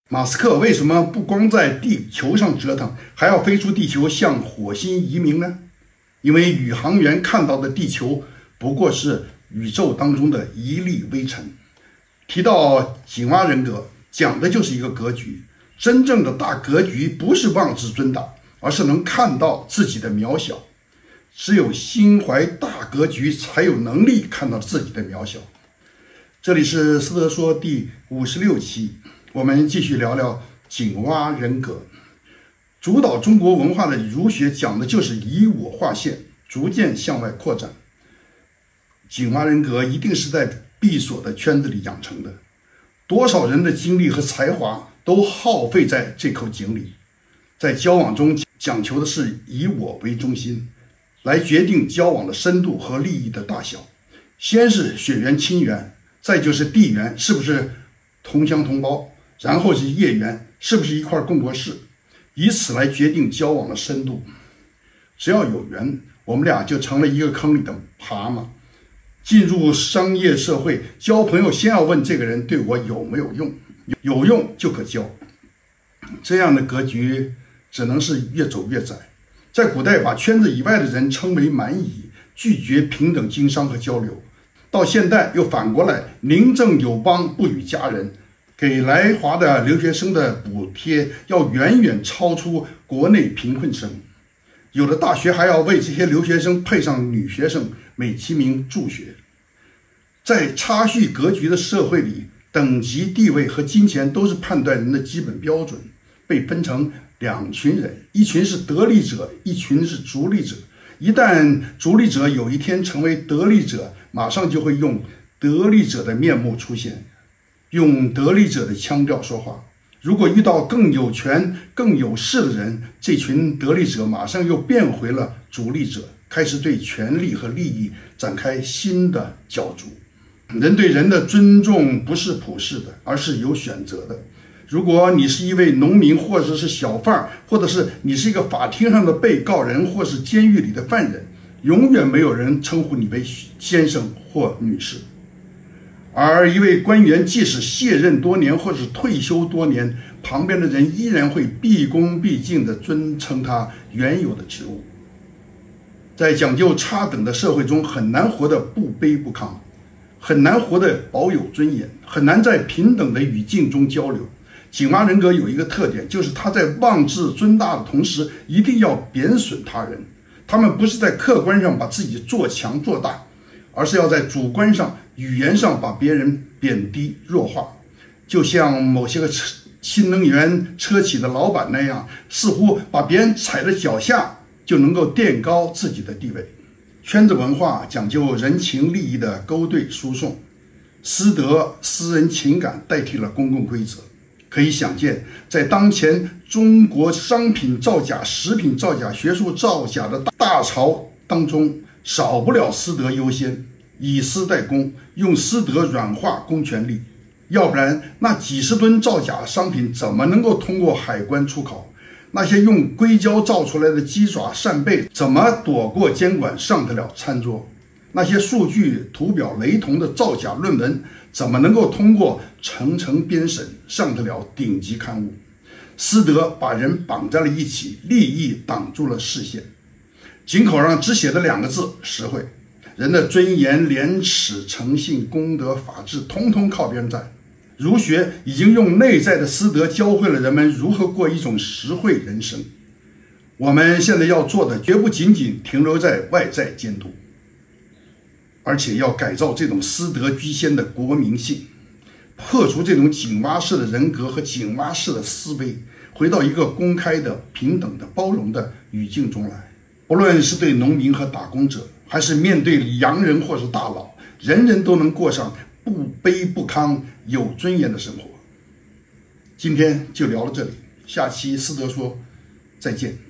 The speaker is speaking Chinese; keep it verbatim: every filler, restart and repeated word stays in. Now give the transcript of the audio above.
马斯克为什么不光在地球上折腾，还要飞出地球向火星移民呢？因为宇航员看到的地球不过是宇宙当中的一粒微尘。提到井蛙人格，讲的就是一个格局。真正的大格局不是妄自尊大，而是能看到自己的渺小。只有心怀大格局，才有能力看到自己的渺小。这里是斯德说第五十六期，我们继续聊聊井蛙人格。主导中国文化的儒学讲的就是以我划线，逐渐向外扩展。井蛙人格一定是在闭锁的圈子里养成的，多少人的精力和才华都耗费在这口井里。在交往中讲求的是以我为中心，来决定交往的深度和利益的大小。先是血缘亲缘，再就是地缘，是不是同乡同胞，然后是业缘，是不是一块共过事，以此来决定交往的深度。只要有缘，我们俩就成了一个坑里的蛤蟆。进入商业社会交朋友，先要问这个人对我有没有用，有用就可交。这样的格局只能是越走越窄。在古代把圈子以外的人称为蛮夷，拒绝平等经商和交流。到现代又反过来宁正友邦不与家人，给来华的留学生的补贴要远远超出国内贫困生。有的大学还要为这些留学生配上女学生，美其名助学。在差序格局的社会里，等级、地位和金钱都是判断人的基本标准，被分成两群人，一群是得利者，一群是逐利者。一旦逐利者有一天成为得利者，马上就会用得利者的面目出现，用得利者的腔调说话。如果遇到更有权更有势的人，这群得利者马上又变回了逐利者，开始对权力和利益展开新的角逐。人对人的尊重不是普世的，而是有选择的。如果你是一位农民，或者是小贩，或者是你是一个法庭上的被告人，或是监狱里的犯人，永远没有人称呼你为先生或女士。而一位官员即使卸任多年或是退休多年，旁边的人依然会毕恭毕敬地尊称他原有的职务。在讲究差等的社会中，很难活得不卑不亢，很难活得保有尊严，很难在平等的语境中交流。井蛙人格有一个特点，就是他在妄自尊大的同时，一定要贬损他人。他们不是在客观上把自己做强做大，而是要在主观上、语言上把别人贬低弱化。就像某些个新能源车企的老板那样，似乎把别人踩在脚下就能够垫高自己的地位。圈子文化讲究人情利益的勾兑输送，私德私人情感代替了公共规则。可以想见，在当前中国商品造假、食品造假、学术造假的大潮当中，少不了私德优先，以私代公，用私德软化公权力。要不然那几十吨造假商品怎么能够通过海关出口？那些用硅胶造出来的鸡爪扇贝怎么躲过监管上得了餐桌？那些数据图表雷同的造假论文怎么能够通过层层编审上得了顶级刊物？私德把人绑在了一起，利益挡住了视线。井口上只写的两个字：实惠。人的尊严、廉耻、诚信、公德、法治通通靠边站。儒学已经用内在的私德教会了人们如何过一种实惠人生。我们现在要做的绝不仅仅停留在外在监督，而且要改造这种私德居先的国民性，破除这种井蛙式的人格和井蛙式的思维，回到一个公开的、平等的、包容的语境中来。不论是对农民和打工者，还是面对洋人或是大佬，人人都能过上不卑不亢、有尊严的生活。今天就聊到这里，下期斯德说再见。